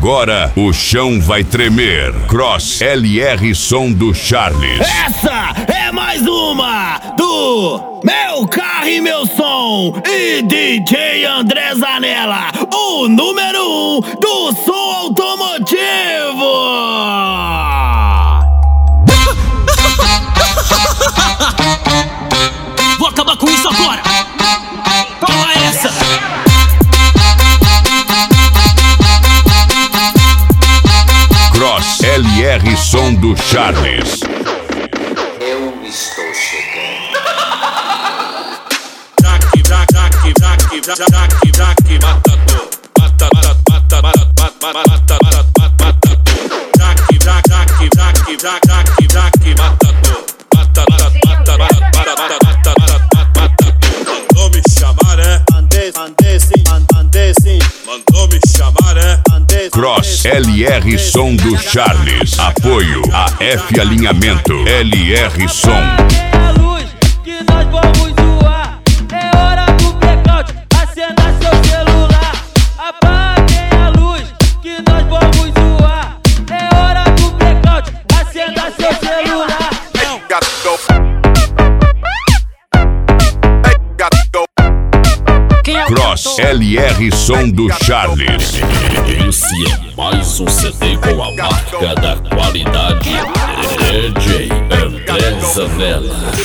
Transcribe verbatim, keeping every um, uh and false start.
agora o chão vai tremer. Cross L R Som do Charles. Essa é mais uma do Meu Carro e Meu Som e D J André Zanella, o número um do som automotivo. Vou acabar com isso agora. Toma essa. Cross L R Som do Charles. Eu estou chegando. Jaque, jaque, jaque, jaque, jaque, jaque, matador. Mata, mata, mata, mata, mata, mata, matador. Jaque, jaque, jaque, jaque, jaque, jaque, matador. Mata, mata, mata, mata, mata, mata, mata, matador. Mandou me chamar, é? Mandei, mandei sim, mandei sim. Mandou me chamar, é? Cross L R Som do Charles. Apoio a F Alinhamento. L R Som. Apaguem a luz que nós vamos zoar. É hora do blackout, acenda seu celular. Apaguem a luz que nós vamos zoar. É hora do blackout, acenda seu celular. Cross L R Som do Charles. Esse é mais um C D com a marca da qualidade. D J André Zanella.